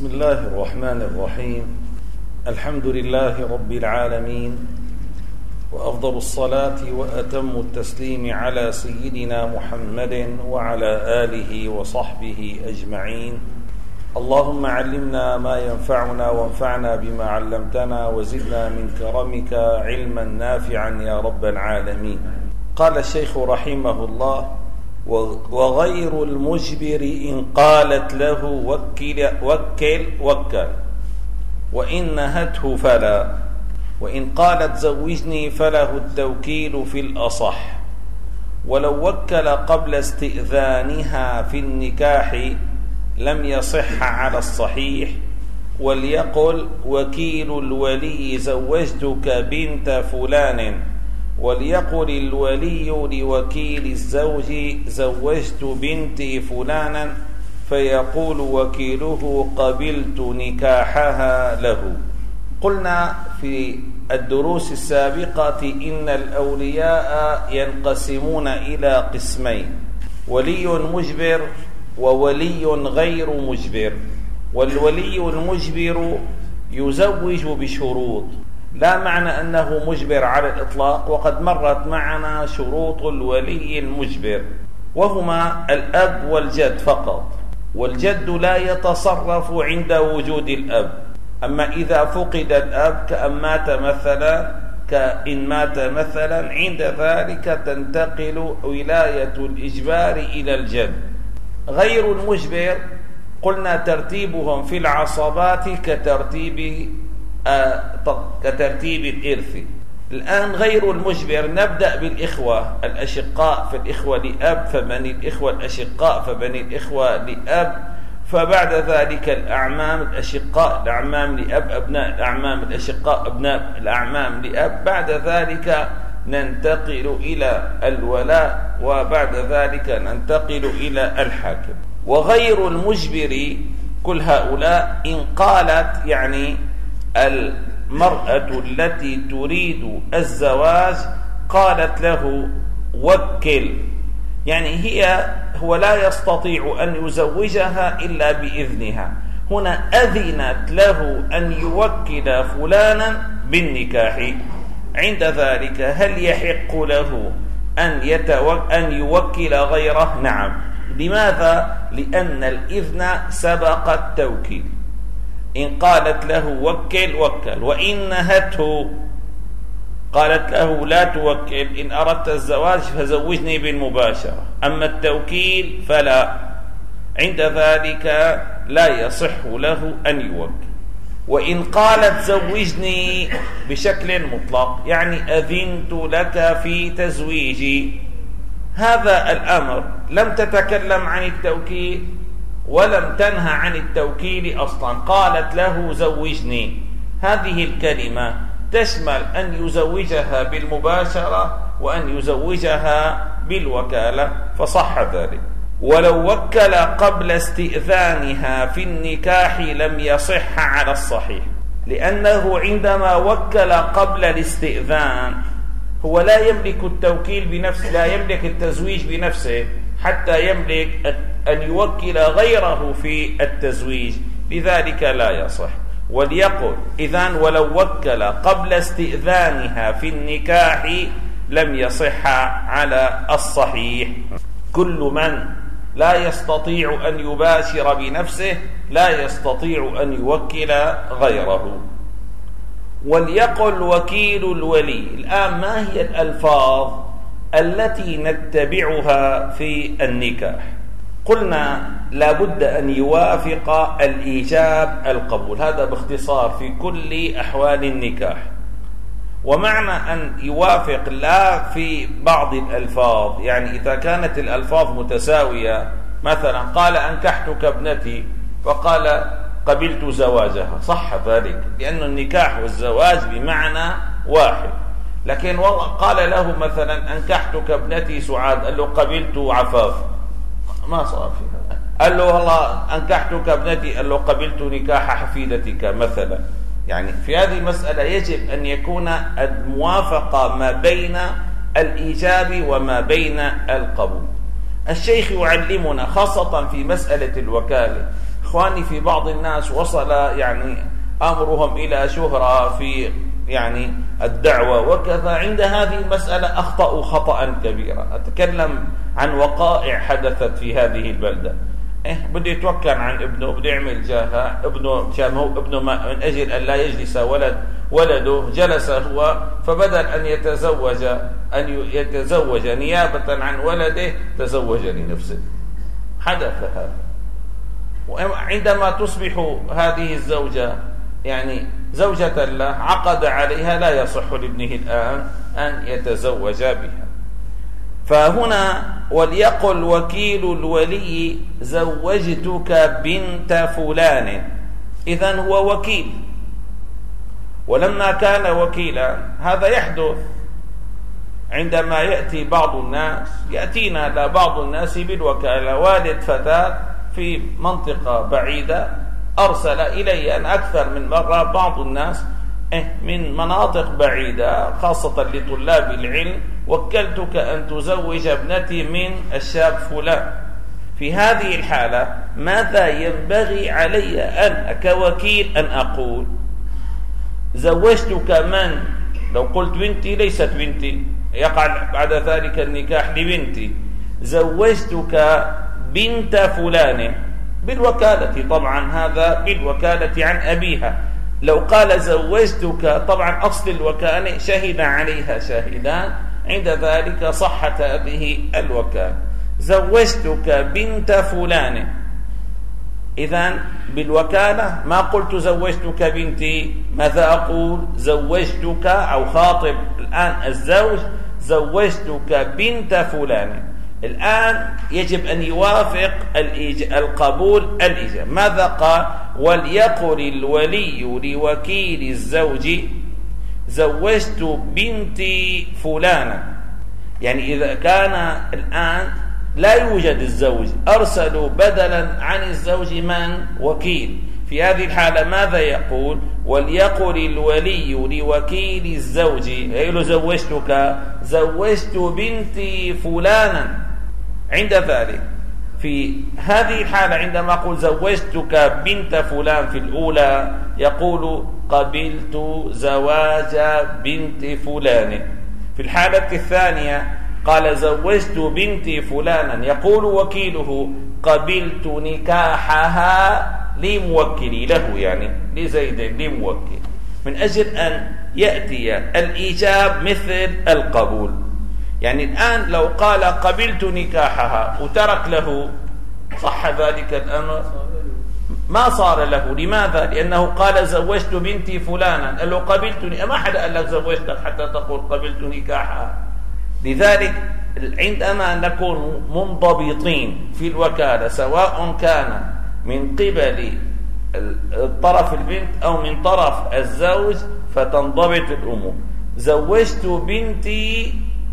بسم الله الرحمن الرحيم. الحمد لله رب العالمين، وأفضل الصلاة وأتم التسليم على سيدنا محمد وعلى آله وصحبه أجمعين. اللهم علمنا ما ينفعنا وانفعنا بما علمتنا وزدنا من كرمك علما نافعا يا رب العالمين. قال الشيخ رحمه الله: وغير المجبر إن قالت له وكل وإن نهته فلا، وإن قالت زوجني فله التوكيل في الأصح، ولو وكل قبل استئذانها في النكاح لم يصح على الصحيح. وليقل وكيل الولي زوجتك بنت فلان، وليقل الولي لوكيل الزوج زوجت بنتي فلانا، فيقول وكيله قبلت نكاحها له. قلنا في الدروس السابقة إن الأولياء ينقسمون إلى قسمين: ولي مجبر وولي غير مجبر. والولي المجبر يزوج بشروط، لا معنى أنه مجبر على الإطلاق، وقد مرت معنا شروط الولي المجبر، وهما الأب والجد فقط، والجد لا يتصرف عند وجود الأب. أما إذا فقد الأب كإن مات مثلا، عند ذلك تنتقل ولاية الإجبار إلى الجد. غير المجبر قلنا ترتيبهم في العصبات كترتيب الإرث. الآن غير المجبر نبدأ بالإخوة الأشقاء، فالإخوة لأب فبني الإخوة الأشقاء فبني الإخوة لأب، فبعد ذلك الأعمام الأشقاء الأعمام لأب، أبناء الأعمام الأشقاء أبناء الأعمام لأب. بعد ذلك ننتقل إلى الولاء، وبعد ذلك ننتقل إلى الحاكم. وغير المجبر كل هؤلاء إن قالت، يعني المرأة التي تريد الزواج قالت له وكل، يعني هو لا يستطيع أن يزوجها إلا بإذنها. هنا أذنت له أن يوكل فلانا بالنكاح. عند ذلك هل يحق له أن يوكل غيره؟ نعم. لماذا؟ لأن الإذن سبق التوكيل. إن قالت له وكل وإن نهته قالت له لا توكل، إن أردت الزواج فزوجني بالمباشرة، أما التوكيل فلا، عند ذلك لا يصح له أن يوكل. وإن قالت زوجني بشكل مطلق، يعني أذنت لك في تزويجي، هذا الأمر لم تتكلم عن التوكيل ولم تنهى عن التوكيل أصلا، قالت له زوجني. هذه الكلمة تشمل أن يزوجها بالمباشرة وأن يزوجها بالوكالة، فصح ذلك. ولو وكل قبل استئذانها في النكاح لم يصح على الصحيح، لأنه عندما وكل قبل الاستئذان هو لا يملك التوكيل بنفسه، لا يملك التزويج بنفسه حتى يملك أن يوكل غيره في التزويج، لذلك لا يصح. وليقل إذن ولو وكل قبل استئذانها في النكاح لم يصح على الصحيح. كل من لا يستطيع أن يباشر بنفسه لا يستطيع أن يوكل غيره. وليقل وكيل الولي. الآن ما هي الألفاظ التي نتبعها في النكاح؟ قلنا لابد أن يوافق الإيجاب القبول، هذا باختصار في كل أحوال النكاح. ومعنى أن يوافق لا في بعض الألفاظ، يعني إذا كانت الألفاظ متساوية، مثلا قال أنكحتك ابنتي فقال قبلت زواجها، صح ذلك، لأن النكاح والزواج بمعنى واحد. لكن قال له مثلا أنكحتك ابنتي سعاد، قال له قبلت عفاف، ما صار فيها. قال له والله أنكحتك ابنتي، قال له قبلت نكاح حفيدتك مثلا. يعني في هذه المسألة يجب أن يكون الموافقة ما بين الإيجاب وما بين القبول. الشيخ يعلمنا خاصة في مسألة الوكالة إخواني في بعض الناس وصل يعني أمرهم إلى شهرة في يعني الدعوة وكذا، عند هذه المسألة أخطأوا خطأ كبيرا. أتكلم عن وقائع حدثت في هذه البلدة. بده يتوكل عن ابنه، بده يعمل جاهة ابنه، كان هو ابنه من أجل أن لا يجلس ولده جلس هو، فبدل أن يتزوج نيابة عن ولده تزوج لنفسه. حدث هذا. وعندما تصبح هذه الزوجة يعني زوجة له عقد عليها، لا يصح لابنه الآن أن يتزوج بها. فهنا وليقل وكيل الولي زوجتك بنت فلان، إذن هو وكيل. ولما كان وكيلا هذا يحدث عندما يأتي بعض الناس، يأتينا بعض الناس بالوكالة. والد فتاة في منطقة بعيدة أرسل إلي أن أكثر من مرة بعض الناس من مناطق بعيدة خاصة لطلاب العلم، وكلتك أن تزوج ابنتي من الشاب فلان. في هذه الحالة ماذا ينبغي علي أن كوكيل أن أقول؟ زوجتك من؟ لو قلت بنتي ليست بنتي، يقع بعد ذلك النكاح لبنتي. زوجتك بنت فلان بالوكالة، طبعا هذا بالوكالة عن أبيها. لو قال زوجتك، طبعا أصل الوكالة شهد عليها شاهدان، عند ذلك صحت هذه الوكالة. زوجتك بنت فلان، إذن بالوكالة ما قلت زوجتك بنتي، ماذا أقول؟ زوجتك أو خاطب الآن الزوج، زوجتك بنت فلان. الآن يجب أن يوافق القبول الإجابة. ماذا قال؟ وليقل الولي لوكيل الزوج زوجت بنتي فلانا. يعني إذا كان الآن لا يوجد الزوج، أرسلوا بدلا عن الزوج من؟ وكيل. في هذه الحالة ماذا يقول؟ وليقل الولي لوكيل الزوج زوجت بنتي فلانا. عند ذلك في هذه الحالة عندما أقول زوجتك بنت فلان في الأولى، يقول قبلت زواج بنت فلان. في الحالة الثانية قال زوجت بنتي فلانا، يقول وكيله قبلت نكاحها لموكلي له، يعني لزيد لموكل، من أجل أن يأتي الإيجاب مثل القبول. يعني الآن لو قال قبلت نكاحها وترك له، صح ذلك الأمر؟ ما صار له. لماذا؟ لأنه قال زوجت بنتي فلانا، قال له قبلت، ما حدا قال لك زوجتك حتى تقول قبلت نكاحها. لذلك عندما نكون منضبطين في الوكالة، سواء كان من قبل طرف البنت أو من طرف الزوج، فتنضبط الأمور. زوجت بنتي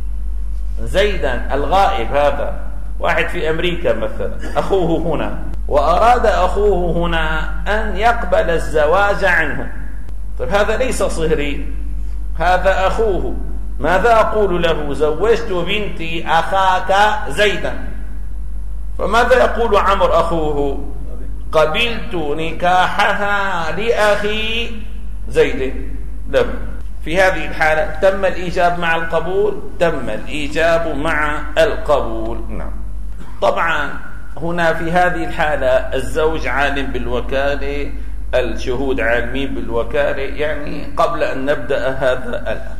زيدا الغائب، هذا واحد في أمريكا مثلا، أخوه هنا، وأراد أخوه هنا أن يقبل الزواج عنه. طيب هذا ليس صهري، هذا أخوه. ماذا أقول له؟ زوجت بنتي أخاك زيدا. فماذا يقول عمرو أخوه؟ قبلت نكاحها لأخي زيد له. في هذه الحالة تم الإيجاب مع القبول، تم الإيجاب مع القبول. نعم. طبعا هنا في هذه الحالة الزوج عالم بالوكالة، الشهود عالمين بالوكالة، يعني قبل أن نبدأ هذا الأمر.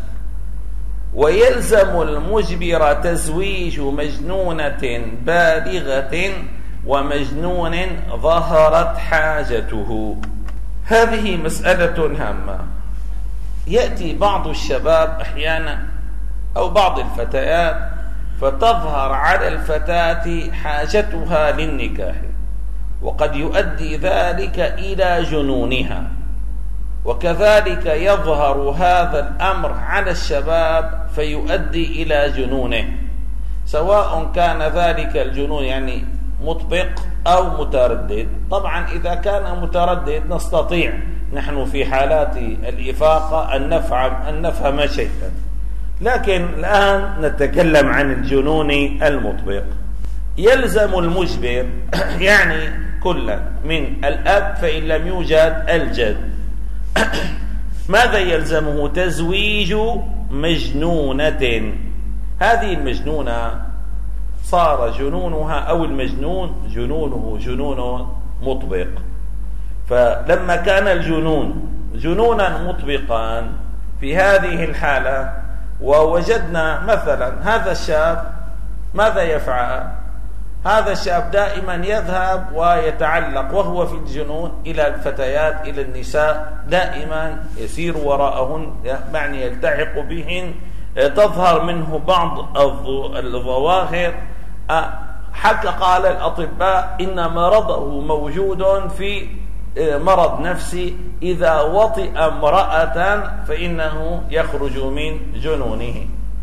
ويلزم المجبر تزويج مجنونة بالغة ومجنون ظهرت حاجته. هذه مسألة هامة. يأتي بعض الشباب أحيانا أو بعض الفتيات فتظهر على الفتاة حاجتها للنكاح، وقد يؤدي ذلك إلى جنونها، وكذلك يظهر هذا الأمر على الشباب فيؤدي إلى جنونه، سواء كان ذلك الجنون يعني مطبق أو متردد. طبعا إذا كان متردد نستطيع نحن في حالات الإفاقة أن نفهم شيئا، لكن الآن نتكلم عن الجنون المطبق. يلزم المجبر يعني كلا من الأب فإن لم يوجد الجد. ماذا يلزمه؟ تزويج مجنونة. هذه المجنونة صار جنونها أو المجنون جنونه جنون مطبق. فلما كان الجنون جنونا مطبقا في هذه الحالة ووجدنا مثلا هذا الشاب ماذا يفعل؟ هذا الشاب دائما يذهب ويتعلق وهو في الجنون إلى الفتيات إلى النساء، دائما يسير وراءهن، يعني يلتحق بهن، تظهر منه بعض الظواهر. حتى قال الأطباء إن مرضه موجود في مرض نفسي، إذا وطئ امرأة فإنه يخرج من جنونه.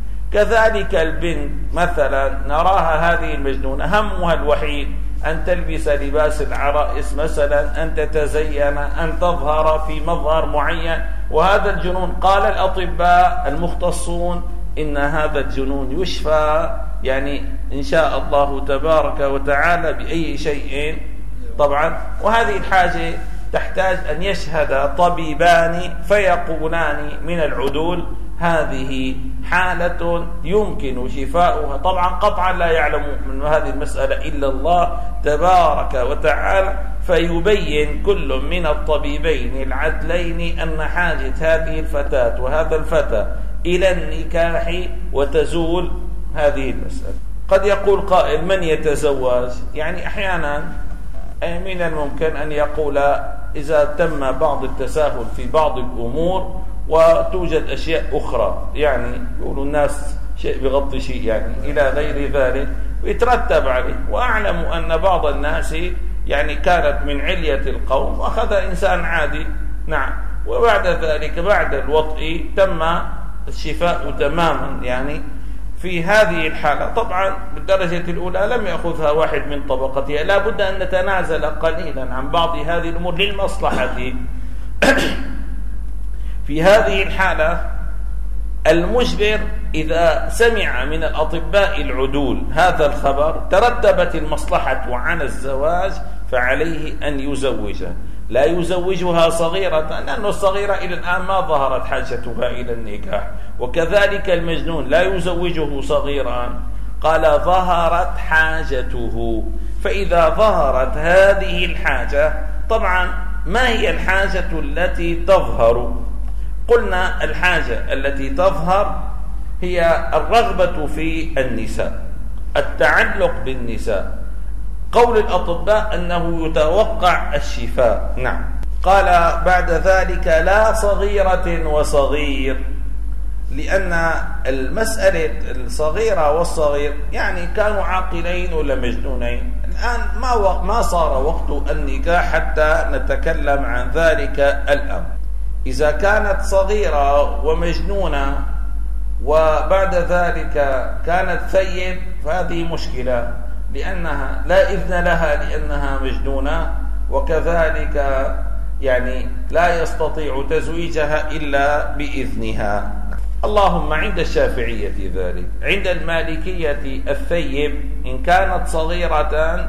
كذلك البنت مثلا نراها هذه المجنونة همها الوحيد أن تلبس لباس العرائس مثلا، أن تتزين، أن تظهر في مظهر معين، وهذا الجنون قال الأطباء المختصون إن هذا الجنون يشفى يعني إن شاء الله تبارك وتعالى بأي شيء طبعا. وهذه الحاجة تحتاج أن يشهد طبيبان فيقولان من العدول هذه حالة يمكن شفاؤها. طبعا قطعا لا يعلم من هذه المسألة إلا الله تبارك وتعالى، فيبين كل من الطبيبين العدلين أن حاجة هذه الفتاة وهذا الفتى إلى النكاح وتزول هذه المسألة. قد يقول قائل من يتزوج؟ يعني أحيانا من الممكن أن يقول إذا تم بعض التساهل في بعض الأمور وتوجد أشياء أخرى، يعني يقولوا الناس شيء بغض شيء يعني إلى غير ذلك ويترتب عليه. وأعلم أن بعض الناس يعني كانت من علية القوم وأخذ إنسان عادي، نعم، وبعد ذلك بعد الوطء تم الشفاء تماما. يعني في هذه الحالة طبعا بالدرجة الأولى لم يأخذها واحد من طبقتها، لا بد أن نتنازل قليلا عن بعض هذه الأمور للمصلحة. في هذه الحالة المجبر إذا سمع من الأطباء العدول هذا الخبر ترتبت المصلحة عن الزواج فعليه أن يزوجها. لا يزوجها صغيرة لأن الصغيرة إلى الآن ما ظهرت حاجتها إلى النكاح، وكذلك المجنون لا يزوجه صغيرا، قال ظهرت حاجته. فإذا ظهرت هذه الحاجة، طبعا ما هي الحاجة التي تظهر؟ قلنا الحاجة التي تظهر هي الرغبة في النساء، التعلق بالنساء. قول الأطباء أنه يتوقع الشفاء، نعم. قال بعد ذلك لا صغيرة وصغير، لأن المسألة الصغيرة والصغير يعني كانوا عاقلين ولا مجنونين. الآن ما صار وقت النكاح حتى نتكلم عن ذلك الأمر. إذا كانت صغيرة ومجنونة وبعد ذلك كانت ثيب فهذه مشكلة، لأنها لا إذن لها لأنها مجنونة، وكذلك يعني لا يستطيع تزويجها إلا بإذنها. اللهم عند الشافعية ذلك. عند المالكية الثيب إن كانت صغيرة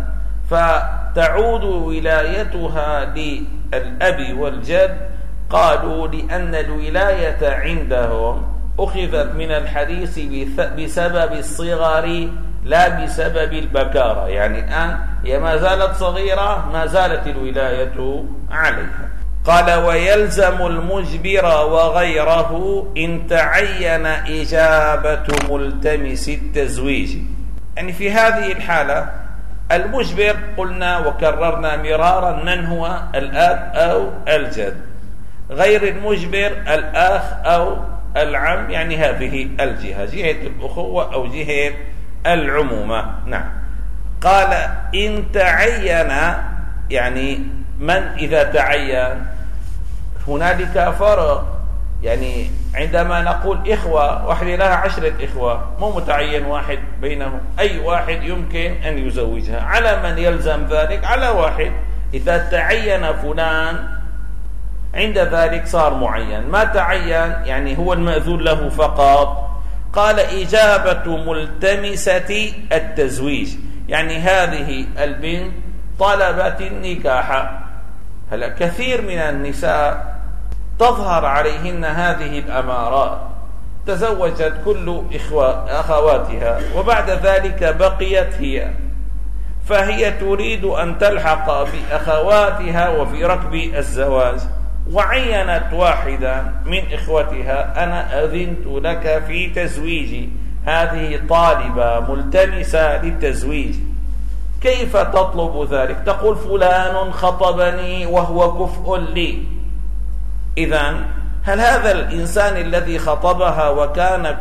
فتعود ولايتها للأب والجد، قالوا لأن الولاية عندهم أخذت من الحديث بسبب الصغر لا بسبب البكارة. يعني الآن هي ما زالت صغيرة ما زالت الولاية عليها. قال ويلزم المجبر وغيره إن تعين إجابة ملتمس التزويج. يعني في هذه الحالة المجبر قلنا وكررنا مرارا من هو؟ الأب أو الجد. غير المجبر الأخ أو العم، يعني هذه الجهة، جهة الأخوة أو جهة العمومة، نعم. قال إن تعين، يعني من إذا تعين هنالك فرق. يعني عندما نقول إخوة واحدة لها 10 إخوة، مو متعين واحد بينهم، أي واحد يمكن أن يزوجها. على من يلزم ذلك؟ على واحد. إذا تعين فلان عند ذلك صار معين، ما تعين يعني هو المأذون له فقط. قال إجابة ملتمسة التزويج، يعني هذه البنت طلبت النكاح. هلا كثير من النساء تظهر عليهن هذه الأمارات، تزوجت كل أخواتها وبعد ذلك بقيت هي، فهي تريد أن تلحق بأخواتها وفي ركب الزواج، وعينت واحدا من إخوتها: أنا أذنت لك في تزويجي، هذه طالبة ملتمسة للتزويج. كيف تطلب ذلك؟ تقول: فلان خطبني وهو كفء لي. إذن هل هذا الإنسان الذي خطبها وكان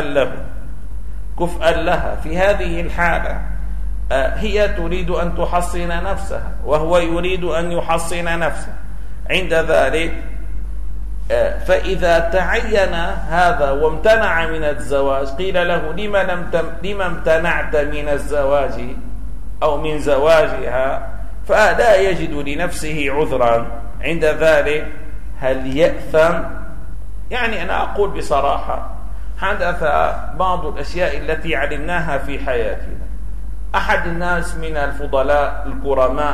كفءا لها في هذه الحالة هي تريد أن تحصن نفسها وهو يريد أن يحصن نفسه، عند ذلك فإذا تعين هذا وامتنع من الزواج قيل له: لما امتنعت من الزواج أو من زواجها؟ فلا يجد لنفسه عذرا. عند ذلك هل يأثم؟ يعني أنا أقول بصراحة، حدث بعض الأشياء التي علمناها في حياتنا. أحد الناس من الفضلاء الكرماء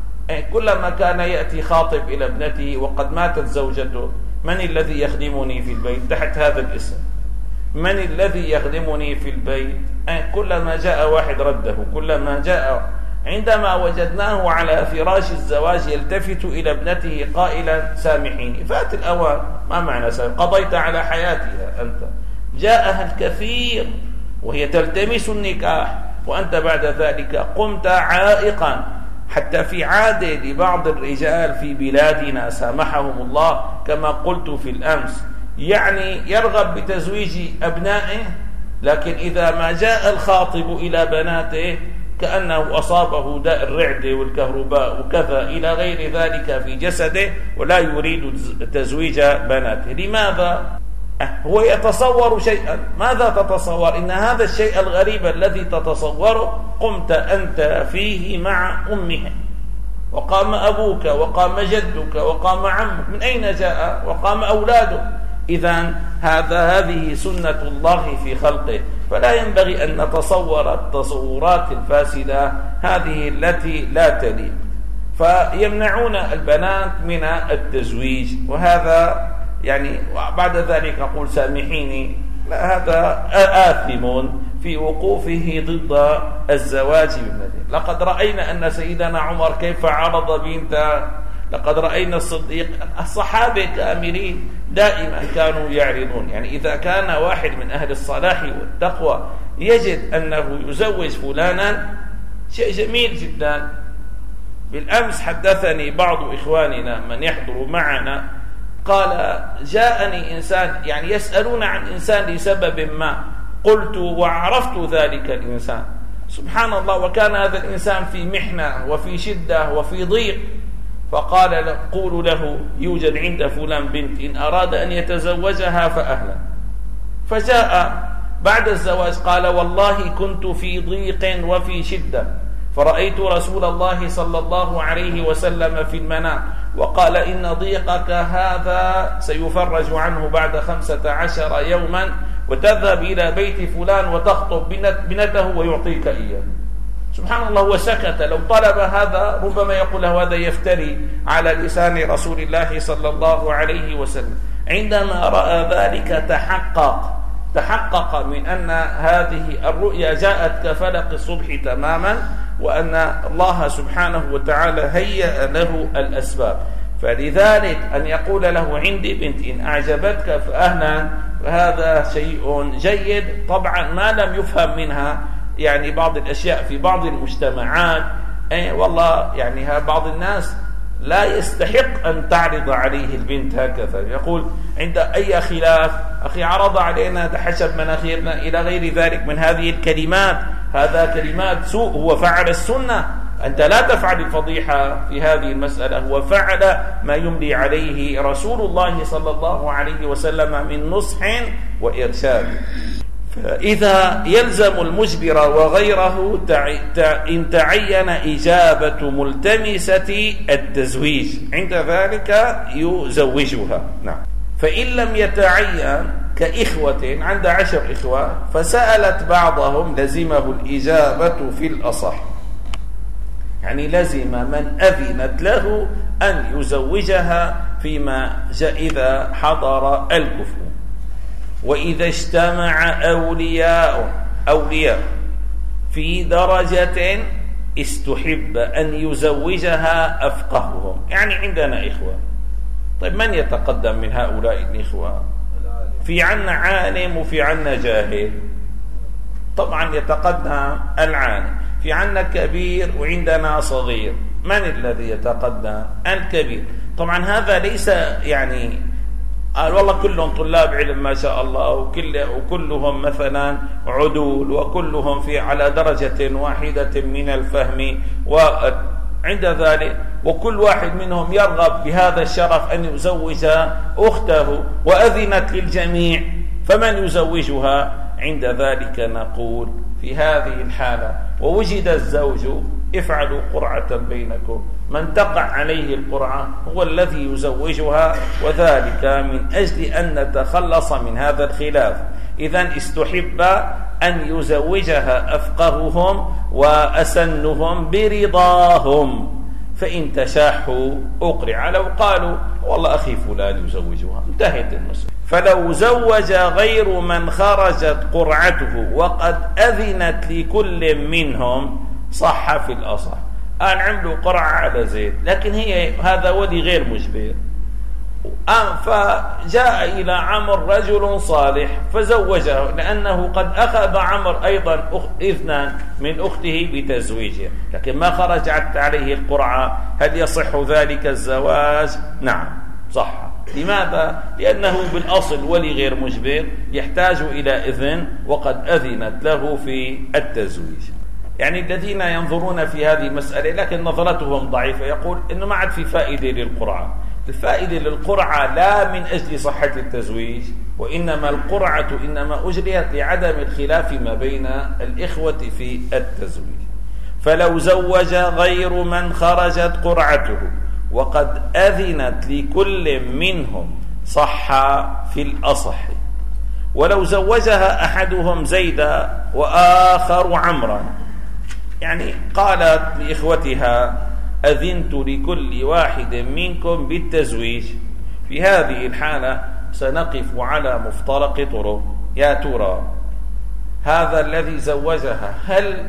كلما كان يأتي خاطب إلى ابنته وقد ماتت زوجته: من الذي يخدمني في البيت؟ تحت هذا الاسم، من الذي يخدمني في البيت؟ كلما جاء واحد رده، كلما جاء. عندما وجدناه على فراش الزواج يلتفت إلى ابنته قائلا: سامحيني. فات الأوان. ما معنى سامح؟ قضيت على حياتها أنت. جاءها الكثير وهي تلتمس النكاح، وأنت بعد ذلك قمت عائقا. حتى في عادة لبعض الرجال في بلادنا سامحهم الله كما قلت في الأمس، يعني يرغب بتزويج أبنائه، لكن إذا ما جاء الخاطب إلى بناته كأنه أصابه داء الرعدة والكهرباء وكذا إلى غير ذلك في جسده، ولا يريد تزويج بناته. لماذا؟ هو يتصور شيئا. ماذا تتصور؟ إن هذا الشيء الغريب الذي تتصوره قمت أنت فيه مع أمها، وقام أبوك وقام جدك وقام عمك، من أين جاء؟ وقام أولاده. إذن هذه سنة الله في خلقه، فلا ينبغي أن نتصور التصورات الفاسدة هذه التي لا تليق. فيمنعون البنات من التزويج، وهذا يعني بعد ذلك نقول: سامحيني. لا، هذا آثم في وقوفه ضد الزواج بابنته. لقد رأينا أن سيدنا عمر كيف عرض بنته، لقد رأينا الصديق، الصحابة كاملين دائما كانوا يعرضون. يعني إذا كان واحد من أهل الصلاح والتقوى يجد أنه يزوج فلانا، شيء جميل جدا. بالأمس حدثني بعض إخواننا من يحضر معنا، قال: جاءني إنسان، يعني يسألون عن إنسان لسبب ما، قلت وعرفت ذلك الإنسان، سبحان الله، وكان هذا الإنسان في محنة وفي شدة وفي ضيق، فقال: قولوا له يوجد عند فلان بنت، إن أراد أن يتزوجها فأهلا. فجاء بعد الزواج قال: والله كنت في ضيق وفي شدة، فرأيت رسول الله صلى الله عليه وسلم في المنام وقال: إن ضيقك هذا سيفرج عنه بعد 15 يوما، وتذهب إلى بيت فلان وتخطب بنته ويعطيك إياه. سبحان الله. وسكت. لو طلب هذا ربما يقول له هذا يفتري على لسان رسول الله صلى الله عليه وسلم. عندما رأى ذلك تحقق من أن هذه الرؤيا جاءت كفلق الصبح تماما، وأن الله سبحانه وتعالى هيأ له الأسباب. فلذلك أن يقول له: عندي بنت، إن أعجبتك فأهلا، فهذا شيء جيد. طبعا ما لم يفهم منها يعني بعض الأشياء في بعض المجتمعات، والله يعني بعض الناس لا يستحق أن تعرض عليه البنت هكذا، يقول عند أي خلاف: أخي عرض علينا تحشب مناخيرنا، إلى غير ذلك من هذه الكلمات. هذا كلمات سوء. هو فعل السنة، أنت لا تفعل الفضيحة في هذه المسألة. هو فعل ما يملي عليه رسول الله صلى الله عليه وسلم من نصح وإرشاد. فإذا يلزم المجبر وغيره إن تعين إجابة ملتمسة التزويج، عند ذلك يزوجها. نعم. فإن لم يتعين كإخوة، عند 10 إخوة، فسألت بعضهم لزمه الإجابة في الأصح. يعني لزم من أذنت له أن يزوجها فيما جاء إذا حضر الكفء. وإذا اجتمع أولياء في درجة استحب أن يزوجها أفقههم. يعني عندنا إخوة، طيب من يتقدم من هؤلاء الإخوة؟ في عنا عالم وفي عنا جاهل، طبعا يتقدم العالم. في عنا كبير وعندنا صغير، من الذي يتقدم؟ الكبير. طبعا هذا ليس يعني قال والله كلهم طلاب علم ما شاء الله وكلهم مثلا عدول وكلهم على درجة واحدة من الفهم، وعند ذلك وكل واحد منهم يرغب بهذا الشرف أن يزوج أخته وأذنت للجميع، فمن يزوجها؟ عند ذلك نقول في هذه الحالة ووجد الزوج افعلوا قرعة بينكم، من تقع عليه القرعة هو الذي يزوجها، وذلك من أجل أن نتخلص من هذا الخلاف. إذن استحب أن يزوجها أفقههم وأسنهم برضاهم، فإن تشاحوا أقرع. لو قالوا والله أخي فلان يزوجها انتهت المسألة. فلو زوج غير من خرجت قرعته وقد أذنت لكل منهم صح في الأصح. عملوا قرعة على زيد، لكن هذا ولي غير مجبر، فجاء إلى عمر رجل صالح فزوجه، لأنه قد أخذ عمر أيضا إذنا من أخته بتزويجه، لكن ما خرجت عليه القرعة. هل يصح ذلك الزواج؟ نعم صح. لماذا؟ لأنه بالأصل ولي غير مجبر يحتاج إلى إذن وقد أذنت له في التزويج. يعني الذين ينظرون في هذه المسألة لكن نظرتهم ضعيفة يقول إنه ما عاد في فائدة للقرعة. الفائدة للقرعة لا من أجل صحة التزويج، وإنما القرعة إنما أجريت لعدم الخلاف ما بين الإخوة في التزويج. فلو زوج غير من خرجت قرعته وقد أذنت لكل منهم صح في الأصح. ولو زوجها أحدهم زيدا وآخر عمرا، يعني قالت لإخوتها أذنت لكل واحد منكم بالتزويج، في هذه الحالة سنقف على مفترق طرق. يا ترى هذا الذي زوجها هل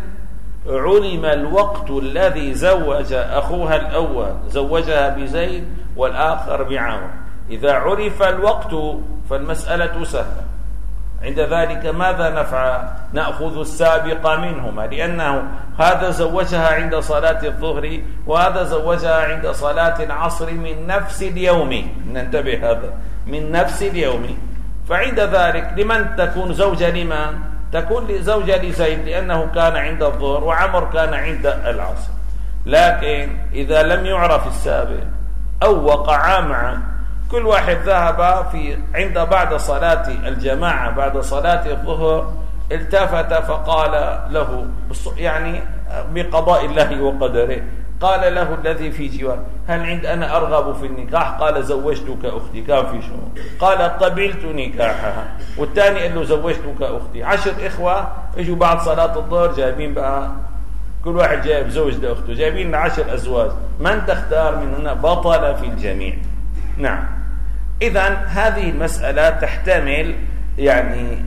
علم الوقت الذي زوج أخوها الأول زوجها بزيد والآخر بعمر؟ إذا عرف الوقت فالمسألة سهلة. عند ذلك ماذا نفعل؟ نأخذ السابق منهما، لأنه هذا زوجها عند صلاة الظهر وهذا زوجها عند صلاة العصر من نفس اليوم. ننتبه، هذا من نفس اليوم. فعند ذلك لمن تكون زوجة؟ لمن تكون زوجة لزيد، لأنه كان عند الظهر وعمر كان عند العصر. لكن إذا لم يعرف السابق أو وقعا معا، كل واحد ذهب عند بعد صلاة الجماعة بعد صلاة الظهر التفت فقال له يعني بقضاء الله وقدره، قال له الذي في جوار هل أنا أرغب في النكاح؟ قال زوجتك أختي. كان في شنو؟ قال قبلت نكاحها. والثاني قال له زوجتك أختي. 10 إخوة اجوا بعد صلاة الظهر جايبين بقى كل واحد جايب زوج لأخته، جايبين 10 أزواج. من تختار من هنا؟ بطل في الجميع. نعم. إذن هذه المسألة تحتمل يعني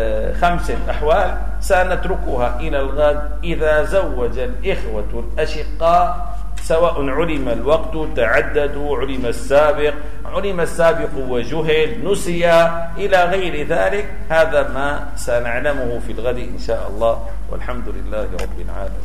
5 أحوال سنتركها إلى الغد. إذا زوج الإخوة الأشقاء سواء علم الوقت تعددوا، علم السابق وجهل، نسي إلى غير ذلك، هذا ما سنعلمه في الغد إن شاء الله، والحمد لله رب العالمين.